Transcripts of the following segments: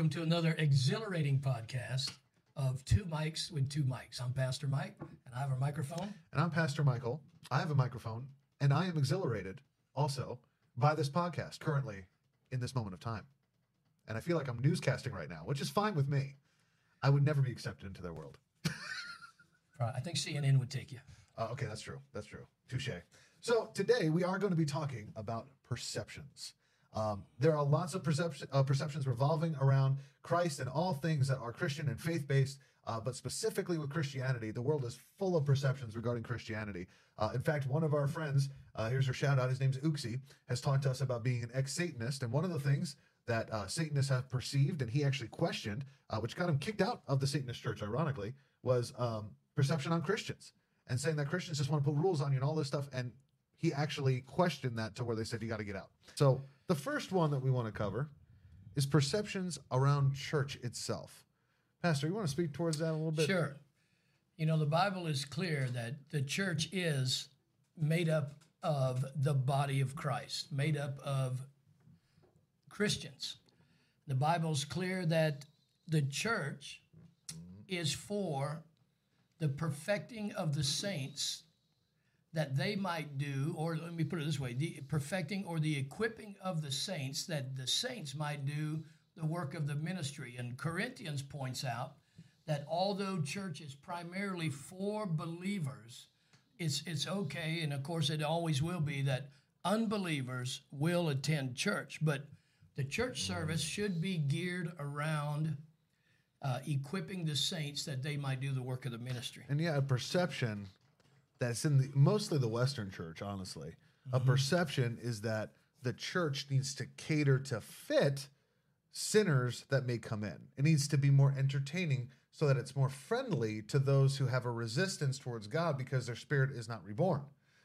welcome to another exhilarating podcast of Two Mics with Two Mics. I'm Pastor Mike, and I have a microphone. And I'm Pastor Michael. I have a microphone, and I am exhilarated also by this podcast currently in this moment of time. And I feel like I'm newscasting right now, which is fine with me. I would never be accepted into their world. I think CNN would take you. Okay, that's true. That's true. Touche. So today we are going to be talking about perceptions. There are lots of perceptions revolving around Christ and all things that are Christian and faith-based, but specifically with Christianity, the world is full of perceptions regarding Christianity. In fact, one of our friends, here's her shout out, his name's Uxie, has talked to us about being an ex-Satanist, and one of the things that Satanists have perceived, and he actually questioned, which got him kicked out of the Satanist church, ironically, was perception on Christians, and saying that Christians just want to put rules on you and all this stuff, and he actually questioned that to where they said, you got to get out. So the first one that we want to cover is perceptions around church itself. Pastor, you want to speak towards that a little bit? Sure. You know, the Bible is clear that the church is made up of the body of Christ, made up of Christians. The Bible's clear that the church is for the perfecting of the saints, that they might do, or let me put it this way, the perfecting or the equipping of the saints, that the saints might do the work of the ministry. And Corinthians points out that although church is primarily for believers, it's okay, and of course it always will be, that unbelievers will attend church. But the church service should be geared around equipping the saints that they might do the work of the ministry. And yeah, a perception that's in mostly the Western church, honestly. A perception is that the church needs to cater to fit sinners that may come in. It needs to be more entertaining so that it's more friendly to those who have a resistance towards God because their spirit is not reborn.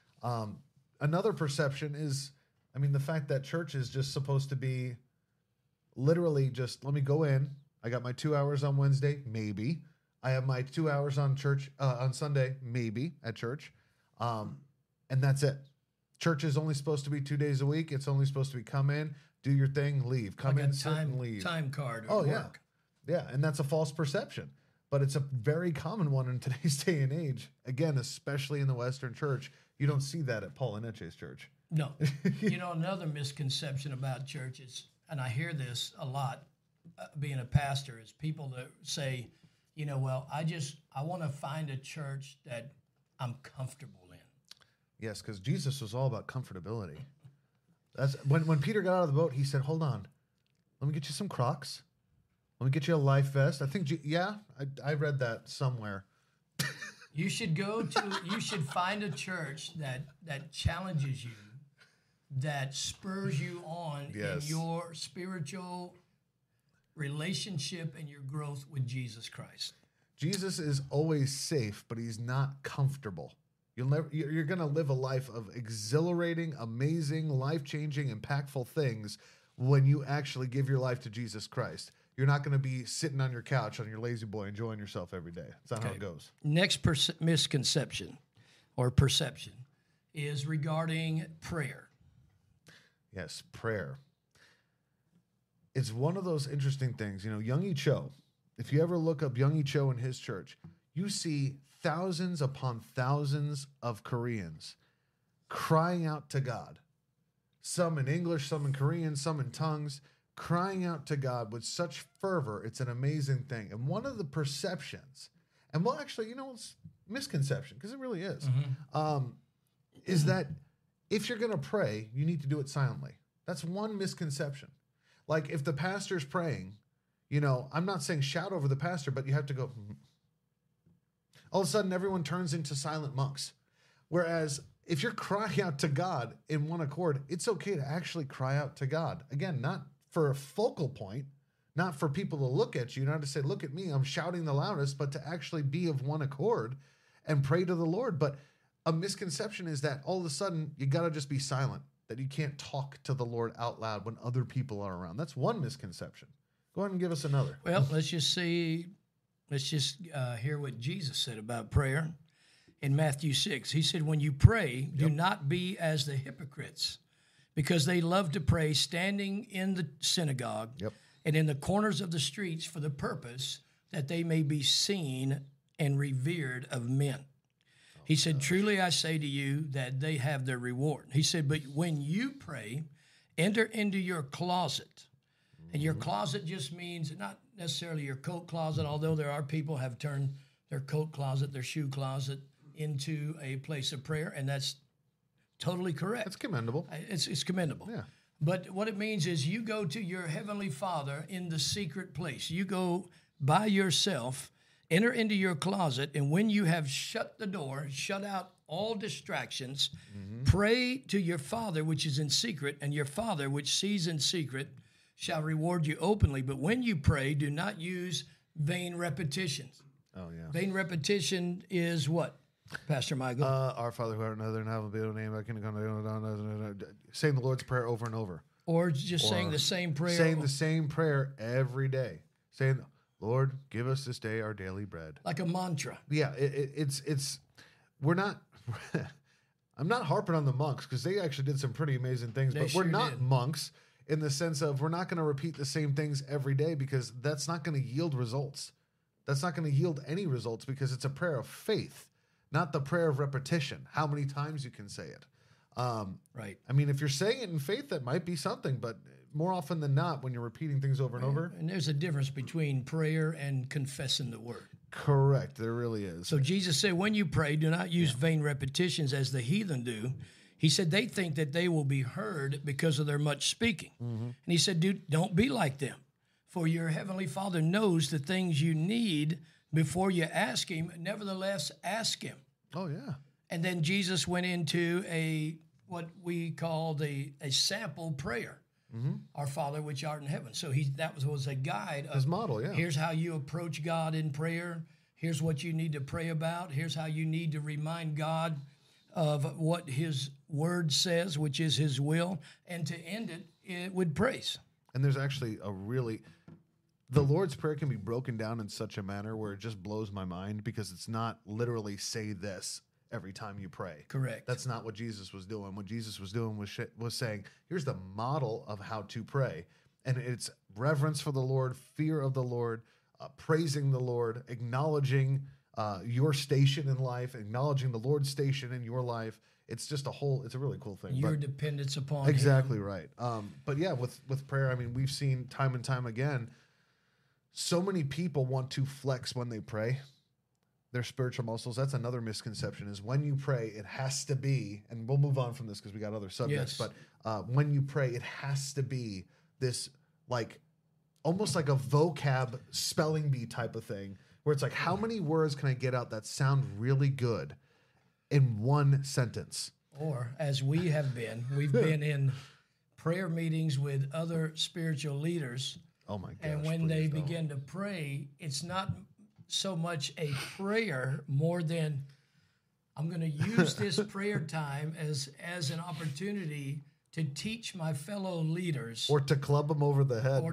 Another perception is, the fact that church is just supposed to be literally just, let me go in. I got my 2 hours on Wednesday, maybe. I have my 2 hours on church on Sunday, maybe at church, and that's it. Church is only supposed to be 2 days a week. It's only supposed to be come in, do your thing, leave. Come like in, sit, and leave. Time card. Oh work. Yeah, and that's a false perception, but it's a very common one in today's day and age. Again, especially in the Western church, you don't see that at Paul and Etche's church. No, another misconception about churches, and I hear this a lot, being a pastor, is people that say, I want to find a church that I'm comfortable in. Yes, because Jesus was all about comfortability. That's when Peter got out of the boat, he said, hold on, let me get you some Crocs. Let me get you a life vest. I think, I read that somewhere. You should find a church that challenges you, that spurs you on in your spiritual relationship and your growth with Jesus Christ. Jesus is always safe, but he's not comfortable. You're going to live a life of exhilarating, amazing, life-changing, impactful things when you actually give your life to Jesus Christ. You're not going to be sitting on your couch on your lazy boy enjoying yourself every day. That's not how it goes. Next misconception or perception is regarding prayer. Yes, prayer. It's one of those interesting things. Young-E Cho, if you ever look up Young-E Cho and his church, you see thousands upon thousands of Koreans crying out to God. Some in English, some in Korean, some in tongues, crying out to God with such fervor. It's an amazing thing. And one of the perceptions, and it's misconception, because it really is, is that if you're going to pray, you need to do it silently. That's one misconception. Like if the pastor's praying, I'm not saying shout over the pastor, but you have to go. All of a sudden, everyone turns into silent monks. Whereas if you're crying out to God in one accord, it's okay to actually cry out to God. Again, not for a focal point, not for people to look at you, not to say, look at me, I'm shouting the loudest, but to actually be of one accord and pray to the Lord. But a misconception is that all of a sudden, you got to just be silent, that you can't talk to the Lord out loud when other people are around. That's one misconception. Go ahead and give us another. Well, let's just hear what Jesus said about prayer in Matthew 6. He said, when you pray, do not be as the hypocrites, because they love to pray standing in the synagogue and in the corners of the streets for the purpose that they may be seen and revered of men. He said, truly I say to you that they have their reward. He said, but when you pray, enter into your closet. And your closet just means not necessarily your coat closet, although there are people have turned their coat closet, their shoe closet into a place of prayer, and that's totally correct. That's commendable. It's commendable. Yeah. But what it means is you go to your heavenly Father in the secret place. You go by yourself, enter into your closet, and when you have shut the door, shut out all distractions, pray to your Father which is in secret, and your Father which sees in secret shall reward you openly. But when you pray, do not use vain repetitions. Oh, yeah. Vain repetition is what, Pastor Michael? Our Father who art in heaven, hallowed be thy name. Saying the Lord's Prayer over and over. Or just saying the same prayer. Saying the same prayer every day. Saying, Lord, give us this day our daily bread. Like a mantra. Yeah, we're not, I'm not harping on the monks because they actually did some pretty amazing things, but we're not monks in the sense of we're not going to repeat the same things every day because that's not going to yield results. That's not going to yield any results because it's a prayer of faith, not the prayer of repetition, how many times you can say it. Right. I mean, if you're saying it in faith, that might be something, but more often than not, when you're repeating things over and over. And there's a difference between prayer and confessing the word. Correct. There really is. So Jesus said, when you pray, do not use vain repetitions as the heathen do. He said they think that they will be heard because of their much speaking. And he said, don't be like them. For your heavenly Father knows the things you need before you ask him. Nevertheless, ask him. Oh, yeah. And then Jesus went into what we called a sample prayer. Our Father which art in heaven. So that was a guide of his model, yeah. Here's how you approach God in prayer. Here's what you need to pray about. Here's how you need to remind God of what his word says, which is his will, and to end it with praise. And there's actually the Lord's Prayer can be broken down in such a manner where it just blows my mind because it's not literally say this every time you pray. Correct. That's not what Jesus was doing. What Jesus was doing was saying, here's the model of how to pray. And it's reverence for the Lord, fear of the Lord, praising the Lord, acknowledging your station in life, acknowledging the Lord's station in your life. It's just it's a really cool thing. Your dependence upon exactly him. Right. But yeah, with prayer, I mean, we've seen time and time again, so many people want to flex when they pray. Their spiritual muscles. That's another misconception is when you pray, it has to be, and we'll move on from this because we got other subjects, but when you pray, it has to be this almost like a vocab spelling bee type of thing where it's like, how many words can I get out that sound really good in one sentence? Or as we've been in prayer meetings with other spiritual leaders. Oh my gosh. And when they begin to pray, it's not so much a prayer more than I'm going to use this prayer time as an opportunity to teach my fellow leaders. Or to club them over the head.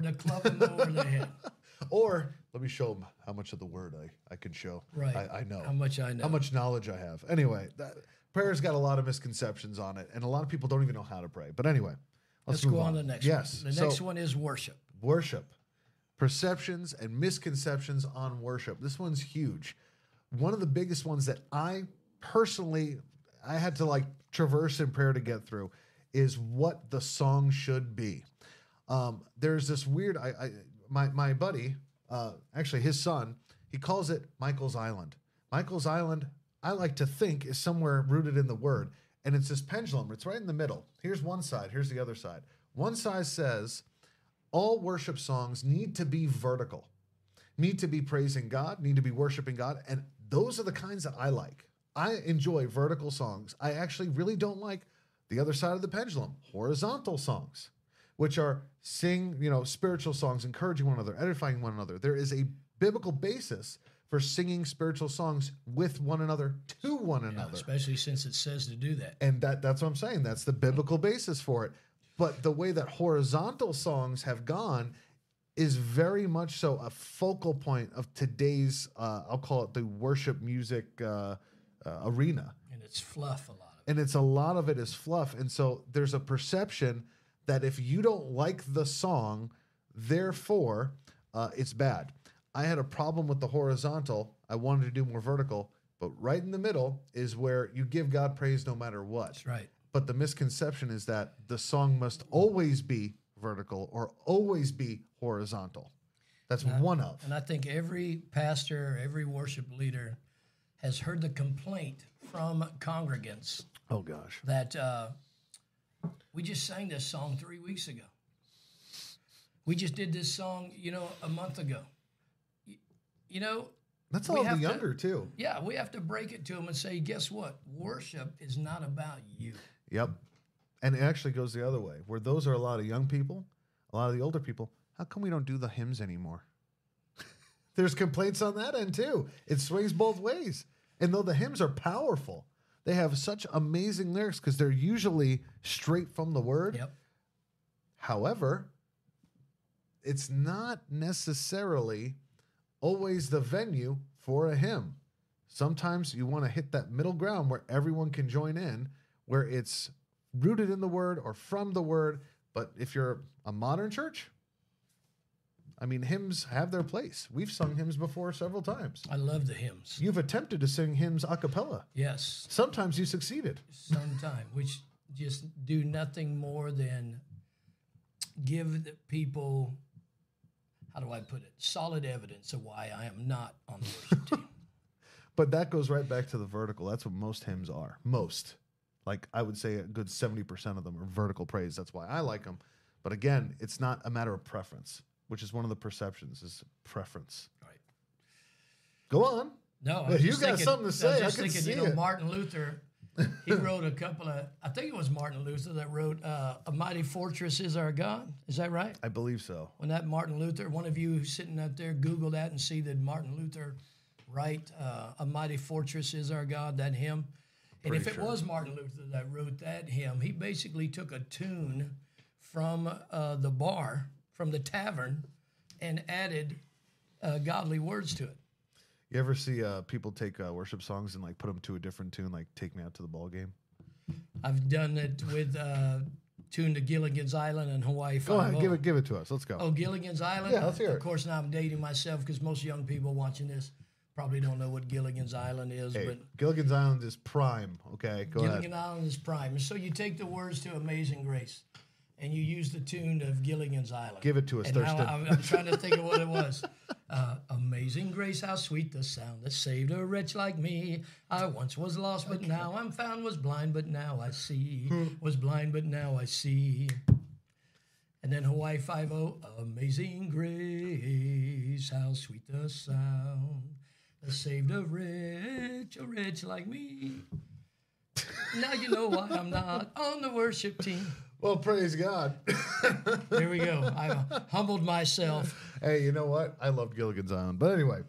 Or let me show them how much of the word I can show. Right. I know. How much I know. How much knowledge I have. Anyway, prayer's got a lot of misconceptions on it, and a lot of people don't even know how to pray. But anyway, let's go on to the next one. Yes. The next one is worship. Worship. Perceptions and misconceptions on worship. This one's huge. One of the biggest ones that I had to traverse in prayer to get through is what the song should be. There's this weird, my buddy, actually his son, he calls it Michael's Island. Michael's Island, I like to think, is somewhere rooted in the word. And it's this pendulum. It's right in the middle. Here's one side. Here's the other side. One side says, all worship songs need to be vertical, need to be praising God, need to be worshiping God. And those are the kinds that I like. I enjoy vertical songs. I actually really don't like the other side of the pendulum, horizontal songs, which are spiritual songs, encouraging one another, edifying one another. There is a biblical basis for singing spiritual songs with one another, to one another. Especially since it says to do that. And that's what I'm saying. That's the biblical basis for it. But the way that horizontal songs have gone is very much so a focal point of today's, I'll call it the worship music arena. And it's fluff a lot of it. And it's a lot of it is fluff. And so there's a perception that if you don't like the song, Therefore, it's bad. I had a problem with the horizontal. I wanted to do more vertical, but right in the middle is where you give God praise no matter what. That's right. But the misconception is that the song must always be vertical or always be horizontal. That's one of. And I think every pastor, every worship leader has heard the complaint from congregants Oh, gosh. that we just sang this song 3 weeks ago. We just did this song, a month ago. That's we all the have to- younger, too. Yeah, we have to break it to them and say, guess what? Worship is not about you. Yep. And it actually goes the other way, where those are a lot of young people, a lot of the older people. How come we don't do the hymns anymore? There's complaints on that end, too. It swings both ways. And though the hymns are powerful, they have such amazing lyrics because they're usually straight from the word. Yep. However, it's not necessarily always the venue for a hymn. Sometimes you want to hit that middle ground where everyone can join in, where it's rooted in the word or from the word. But if you're a modern church, I mean, hymns have their place. We've sung hymns before several times. I love the hymns. You've attempted to sing hymns a cappella. Yes, Sometimes you succeeded. sometime, which just do nothing more than give the people, how do I put it, solid evidence of why I am not on the worship team. But that goes right back to the vertical. That's what most hymns are. Most. Like, I would say a good 70% of them are vertical praise. That's why I like them. But again, it's not a matter of preference, which is one of the perceptions, is preference. Right. Go on. No, I Yeah, was you just got thinking, something to say. I I was can just see thinking, it. Martin Luther, he wrote a couple of, I think it was Martin Luther that wrote A Mighty Fortress Is Our God. Is that right? I believe so. When that Martin Luther, one of you who's sitting out there, Google that and see that Martin Luther write A Mighty Fortress Is Our God, that hymn. And if Pretty it sure. was Martin Luther that wrote that hymn, he basically took a tune from the bar, from the tavern, and added godly words to it. You ever see people take worship songs and like put them to a different tune, like "Take Me Out to the Ball Game"? I've done it with tune to Gilligan's Island and Hawaii Go ahead, Five-O. give it to us. Let's go. Oh, Gilligan's Island? Yeah, let's hear it. Of course, now I'm dating myself because most young people watching this probably don't know what Gilligan's Island is, Hey, but Gilligan's Island is prime. Okay, go Gilligan's ahead. Island is prime. And so you take the words to Amazing Grace and you use the tune of Gilligan's Island. Give it to us, And now Thurston. I'm trying to think of what it was. Amazing grace, how sweet the sound that saved a wretch like me. I once was lost, but now I'm found. Was blind, but now I see. Was blind, but now I see. And then Hawaii Five-O. Amazing grace, how sweet the sound that saved a wretch like me. Now you know why I'm not on the worship team. Well, praise God. There we go. I humbled myself. Hey, you know what? I love Gilligan's Island, but anyway.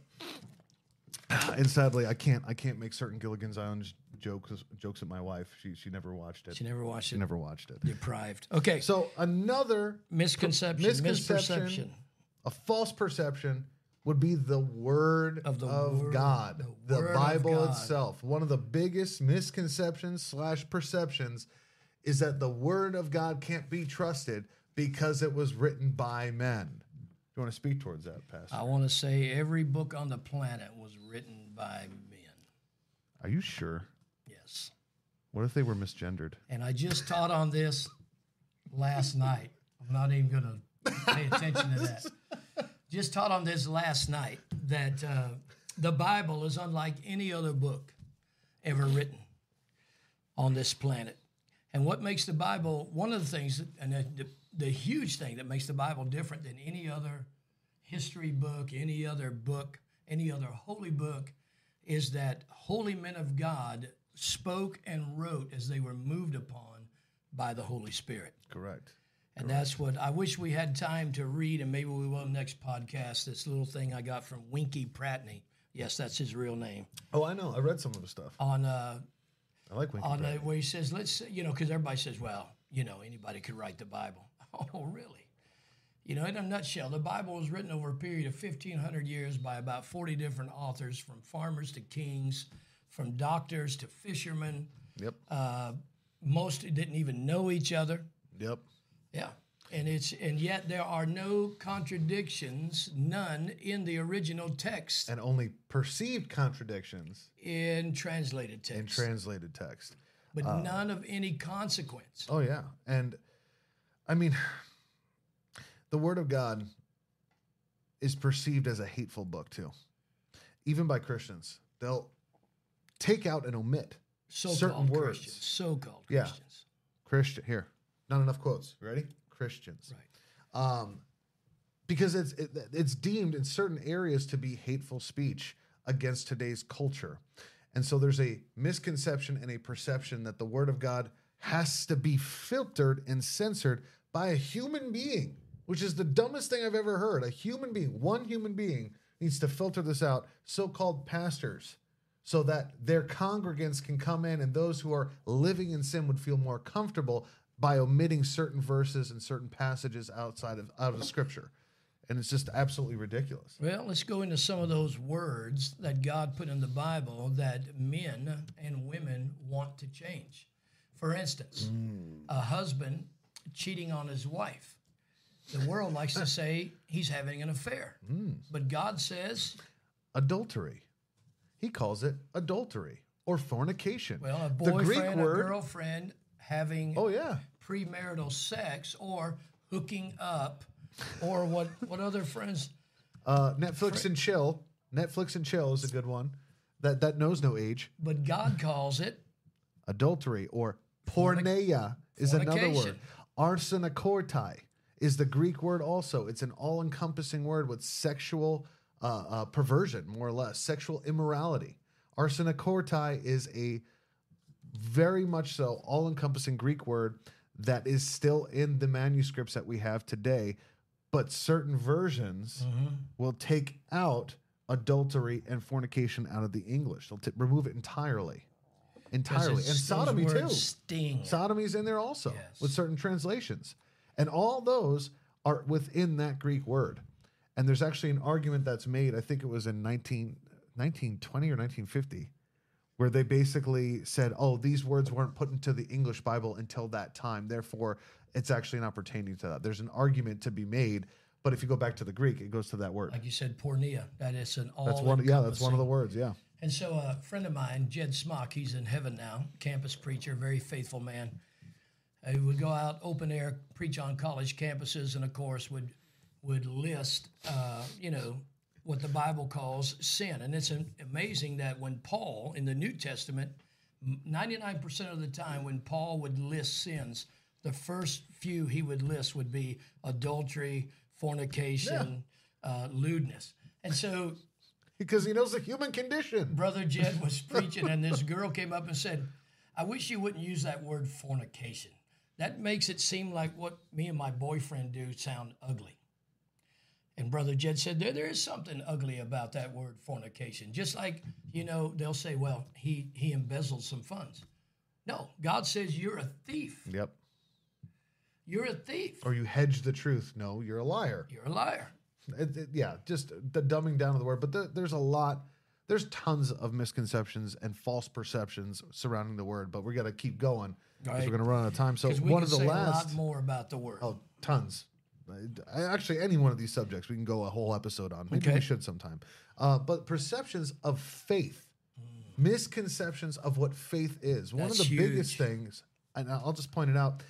And sadly, I can't make certain Gilligan's Island jokes at my wife. She never watched it. She never watched She it. never watched it. Deprived. Okay. So another Misconception. Misperception. a false perception would be the word Of of, the word- God, the the word of Bible God. itself. One of the biggest misconceptions / perceptions is that the word of God can't be trusted because it was written by men. Do you want to speak towards that, Pastor? I want to say every book on the planet was written by men. Are you sure? Yes. What if they were misgendered? And I just taught on this last night. I'm not even going to pay attention to that. Just taught on this last night that the Bible is unlike any other book ever written on this planet. And what makes the Bible, one of the things, and the huge thing that makes the Bible different than any other history book, any other holy book, is that holy men of God spoke and wrote as they were moved upon by the Holy Spirit. Correct. And that's what I wish we had time to read, and maybe we will next podcast, this little thing I got from Winky Pratney. Yes, that's his real name. Oh, I know. I read some of his stuff. On I like Winky Bradley. where he says, because everybody says, well, anybody could write the Bible. Oh, really? In a nutshell, the Bible was written over a period of 1,500 years by about 40 different authors, from farmers to kings, from doctors to fishermen. Yep. Most didn't even know each other. Yep. Yeah. And yet there are no contradictions, none in the original text And only perceived contradictions in translated text. in translated text. But none of any consequence. Oh, yeah. And I mean, the Word of God is perceived as a hateful book, too. Even by Christians. They'll take out and omit certain So-called words. Christians. So-called Yeah. Christians. Christian, here. Not enough quotes. Ready? Christians. Right. Because it's deemed in certain areas to be hateful speech against today's culture. And so there's a misconception and a perception that the Word of God has to be filtered and censored by a human being, which is the dumbest thing I've ever heard. A human being, one human being, needs to filter this out, so-called pastors, so that their congregants can come in and those who are living in sin would feel more comfortable by omitting certain verses and certain passages out of Scripture. And it's just absolutely ridiculous. Well, let's go into some of those words that God put in the Bible that men and women want to change. For instance, a husband cheating on his wife. The world likes to say he's having an affair. But God says... Adultery. He calls it adultery or fornication. Well, a The Greek boyfriend word, or girlfriend having oh yeah, premarital sex or hooking up or what other friends... Netflix and chill. Netflix and chill is a good one. That knows no age. But God calls it... Adultery or porneia is another word. Arsenokortai is the Greek word also. It's an all-encompassing word with sexual perversion, more or less, sexual immorality. Arsenokortai is a very much so all-encompassing Greek word that is still in the manuscripts that we have today, but certain versions will take out adultery and fornication out of the English. They'll remove it entirely. Entirely. And sodomy too. Sting. Sodomy's in there also Yes. with certain translations. And all those are within that Greek word. And there's actually an argument that's made, I think it was in 1920 or 1950, where they basically said, oh, these words weren't put into the English Bible until that time. Therefore, it's actually not pertaining to that. There's an argument to be made. But if you go back to the Greek, it goes to that word. Like you said, porneia. That is an all. That's one. Yeah, that's one of the words. Yeah. And so a friend of mine, Jed Smock, he's in heaven now, campus preacher, very faithful man. He would go out open air, preach on college campuses, and of course would list, what the Bible calls sin. And it's amazing that when Paul in the New Testament, 99% of the time when Paul would list sins, the first few he would list would be adultery, fornication, lewdness. And so Because he knows the human condition. Brother Jed was preaching, and this girl came up and said, I wish you wouldn't use that word fornication. That makes it seem like what me and my boyfriend do sound ugly. And Brother Jed said, there is something ugly about that word fornication. Just like, they'll say, well, he embezzled some funds. No, God says you're a thief. Yep. You're a thief. Or you hedge the truth. No, you're a liar. You're a liar. Just the dumbing down of the word. But there's tons of misconceptions and false perceptions surrounding the word. But we got to keep going because we're going to run out of time. So one of the last, a lot more about the word. Oh, tons. Actually, any one of these subjects we can go a whole episode on. Maybe we should sometime. But perceptions of faith, misconceptions of what faith is. One of the biggest things, and I'll just point it out,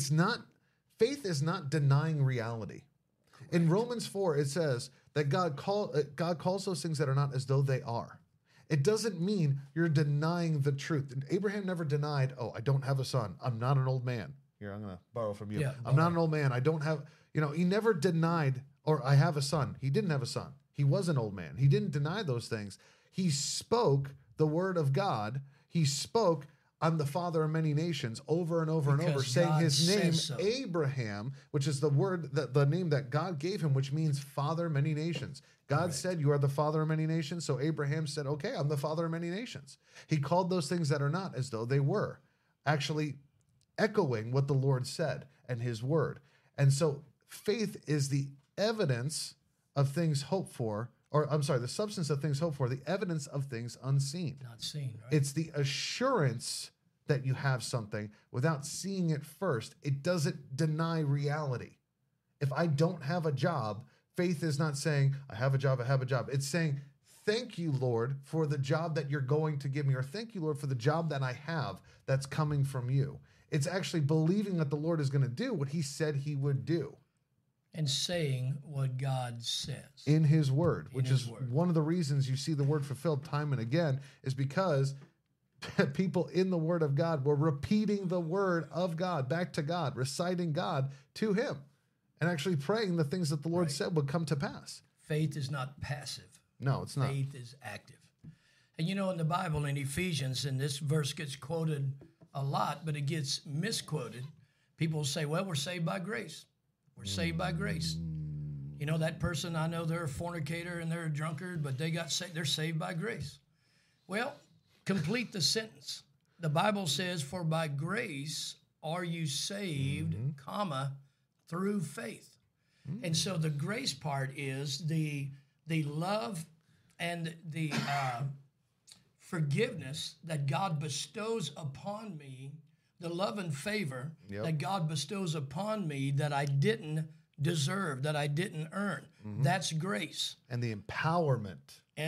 faith is not denying reality. In Romans 4, it says that God calls those things that are not as though they are. It doesn't mean you're denying the truth. Abraham never denied, oh, I don't have a son. I'm not an old man. Here, I'm going to borrow from you. I'm not an old man. I don't have, he never denied, or I have a son. He didn't have a son. He was an old man. He didn't deny those things. He spoke the word of God. He spoke, I'm the father of many nations, over and over and over, saying his name, Abraham, which is the word, the name that God gave him, which means father of many nations. God said, you are the father of many nations. So Abraham said, okay, I'm the father of many nations. He called those things that are not as though they were, actually echoing what the Lord said and his word. And so faith is the evidence of things hoped for, the substance of things hoped for, the evidence of things unseen. Not seen, right? It's the assurance that you have something without seeing it first. It doesn't deny reality. If I don't have a job, faith is not saying, I have a job, I have a job. It's saying, thank you, Lord, for the job that you're going to give me, or thank you, Lord, for the job that I have that's coming from you. It's actually believing that the Lord is going to do what he said he would do. And saying what God says. In his word, which is one of the reasons you see the word fulfilled time and again, is because people in the word of God were repeating the word of God back to God, reciting God to him, and actually praying the things that the Lord said would come to pass. Faith is not passive. No, it's not. Faith is active. And you know, in the Bible, in Ephesians, and this verse gets quoted a lot, but it gets misquoted. People say, well, we're saved by grace. We're saved by grace. You know, that person, I know they're a fornicator and they're a drunkard, but they got saved. They're saved by grace. Well, complete the sentence. The Bible says, for by grace are you saved, comma, through faith. And so the grace part is the love and the forgiveness that God bestows upon me, the love and favor that God bestows upon me that I didn't deserve, that I didn't earn. That's grace. And the empowerment.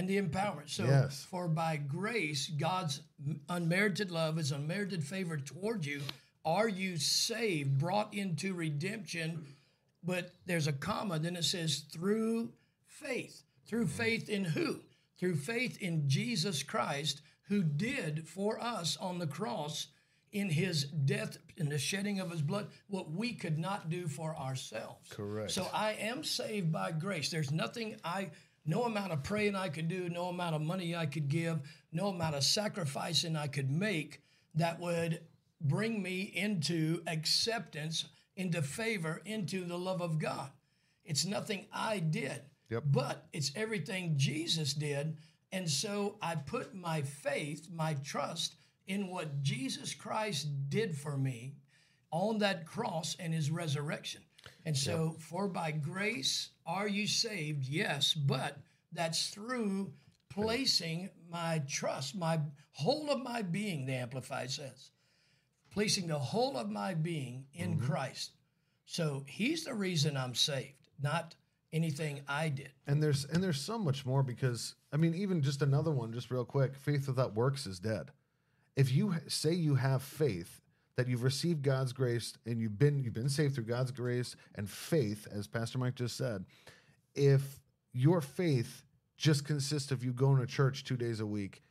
So for by grace, God's unmerited love, his unmerited favor toward you, are you saved, brought into redemption? But there's a comma, then it says through faith. Through faith in who? Through faith in Jesus Christ, who did for us on the cross in his death, in the shedding of his blood, what we could not do for ourselves. Correct. So I am saved by grace. There's nothing no amount of praying I could do, no amount of money I could give, no amount of sacrificing I could make that would bring me into acceptance, into favor, into the love of God. It's nothing I did, but it's everything Jesus did. And so I put my faith, my trust in what Jesus Christ did for me on that cross and his resurrection. And so, for by grace are you saved? Yes, but that's through placing my trust, my whole of my being, the Amplified says, placing the whole of my being in Christ. So he's the reason I'm saved, not anything I did. And there's so much more, because, I mean, even just another one, just real quick, faith without works is dead. If you say you have faith, that you've received God's grace and you've been saved through God's grace and faith, as Pastor Mike just said, if your faith just consists of you going to church 2 days a week,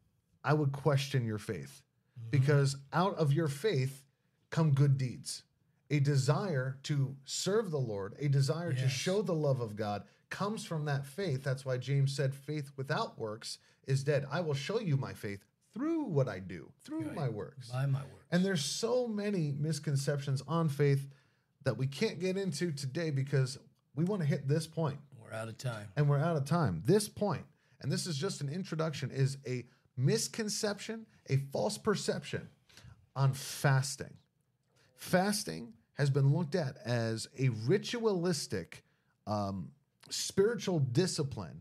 I would question your faith, because out of your faith come good deeds. A desire to serve the Lord, a desire to show the love of God comes from that faith. That's why James said faith without works is dead. I will show you my faith through what I do, through my works. By my works. And there's so many misconceptions on faith that we can't get into today, because we want to hit this point. We're out of time. And we're out of time. This point, and this is just an introduction, is a misconception, a false perception on fasting. Fasting has been looked at as a ritualistic, spiritual discipline.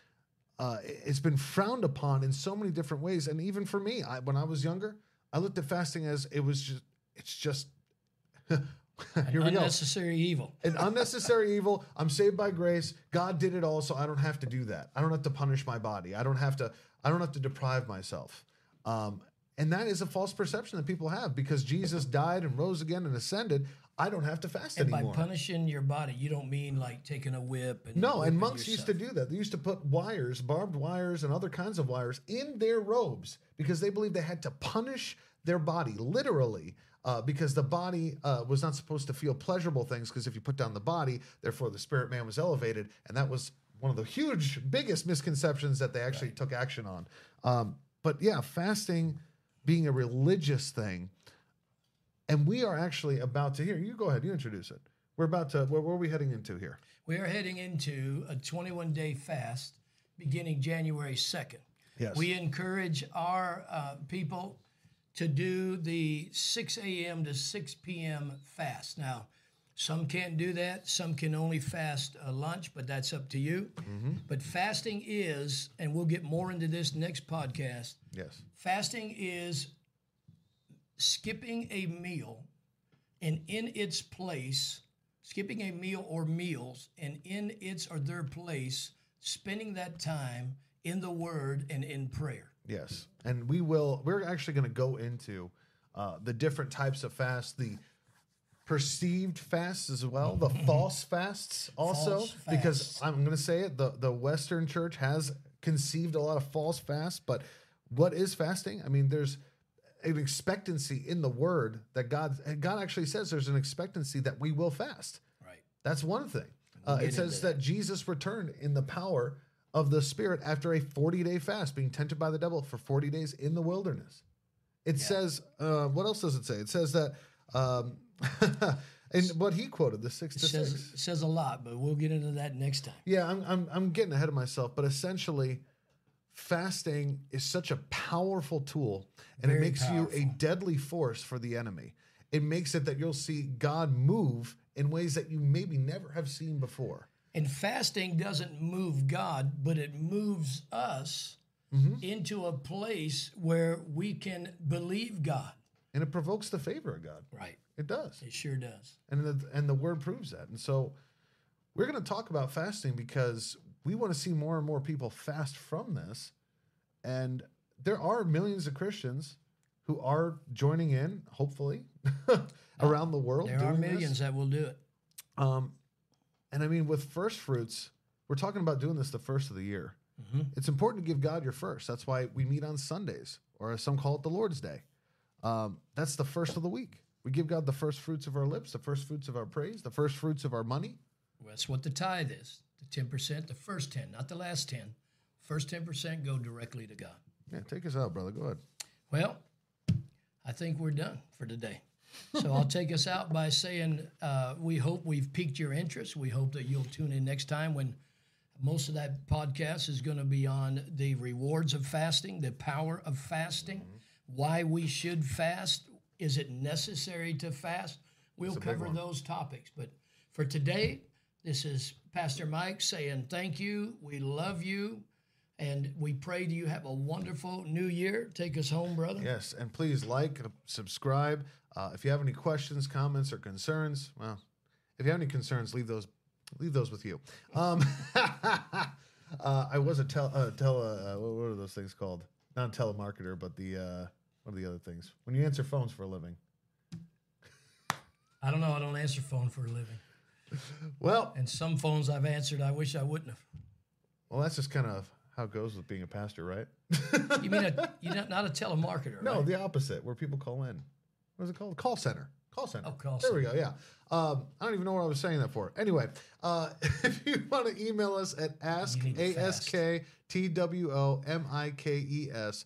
It's been frowned upon in so many different ways. And even for me, when I was younger, I looked at fasting as it's just here we go. Unnecessary evil. An unnecessary evil. I'm saved by grace. God did it all, so I don't have to do that. I don't have to punish my body. I don't have to deprive myself. And that is a false perception that people have, because Jesus died and rose again and ascended. I don't have to fast anymore. And by punishing your body, you don't mean like taking a whip. And no, and monks used to do that. They used to put wires, barbed wires, and other kinds of wires in their robes, because they believed they had to punish their body, literally, because the body was not supposed to feel pleasurable things, because if you put down the body, therefore the spirit man was elevated. And that was one of the biggest misconceptions that they actually took action on. But yeah, fasting being a religious thing. And we are actually about to hear. You go ahead. You introduce it. We're about to. Where are we heading into here? We are heading into a 21-day fast beginning January 2nd. Yes. We encourage our people to do the 6 a.m. to 6 p.m. fast. Now, some can't do that. Some can only fast lunch, but that's up to you. But fasting is, and we'll get more into this next podcast. Yes. Fasting is skipping a meal and in its place skipping a meal or meals, and in its or their place, spending that time in the Word and in prayer. Yes. And we're actually going to go into the different types of fasts, the perceived fasts as well, the false fasts also, False because fasts. I'm going to say it, the Western church has conceived a lot of false fasts, but what is fasting? I mean, there's an expectancy in the word that God actually says there's an expectancy that we will fast. Right. That's one thing. We'll It get says into that Jesus returned in the power of the Spirit after a 40-day fast, being tempted by the devil for 40 days in the wilderness. It says, what else does it say? It says that, and what he quoted, the 6 to 6. It says a lot, but we'll get into that next time. Yeah, I'm getting ahead of myself, but essentially, fasting is such a powerful tool, and Very it makes you a powerful. deadly force for the enemy. It makes it that you'll see God move in ways that you maybe never have seen before. And fasting doesn't move God, but it moves us into a place where we can believe God. And it provokes the favor of God. Right. It does. It sure does. And the word proves that. And so we're going to talk about fasting because we want to see more and more people fast from this. And there are millions of Christians who are joining in, hopefully, around the world. There are doing millions that will do it. And I mean, with first fruits, we're talking about doing this the first of the year. It's important to give God your first. That's why we meet on Sundays, or as some call it, the Lord's Day. That's the first of the week. We give God the first fruits of our lips, the first fruits of our praise, the first fruits of our money. Well, that's what the tithe is. The 10%, the first 10, not the last 10. First 10% go directly to God. Yeah, take us out, brother. Go ahead. Well, I think we're done for today. So I'll take us out by saying we hope we've piqued your interest. We hope that you'll tune in next time when most of that podcast is going to be on the rewards of fasting, the power of fasting, why we should fast. Is it necessary to fast? We'll cover those topics. But for today, this is Pastor Mike saying thank you. We love you. And we pray you have a wonderful new year. Take us home, brother. Yes, and please like, subscribe. If you have any questions, comments, or concerns, well, if you have any concerns, leave those with you. I was what are those things called? Not a telemarketer, but the what are the other things? When you answer phones for a living. I don't know. I don't answer phone for a living. Well, And some phones I've answered, I wish I wouldn't have. well, that's just kind of how it goes with being a pastor, right? You mean you're not a telemarketer, No, right? the opposite, where people call in. What is it called? Call center. Call center. Oh, call There we go. Yeah. I don't even know what I was saying that for. Anyway, if you want to email us at ask, You need to fast. ASKTWOMIKES,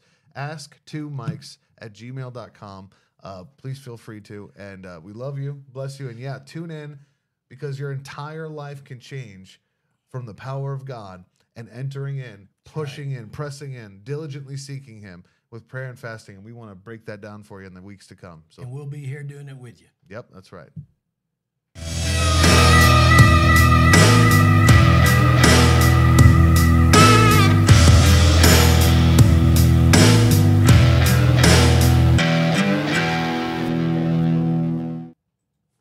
ask2mikes@gmail.com. Please feel free to. And we love you. Bless you. And yeah, tune in because your entire life can change from the power of God and entering in, pushing in, pressing in, diligently seeking Him with prayer and fasting. And we want to break that down for you in the weeks to come. So, And we'll be here doing it with you. yep, that's right.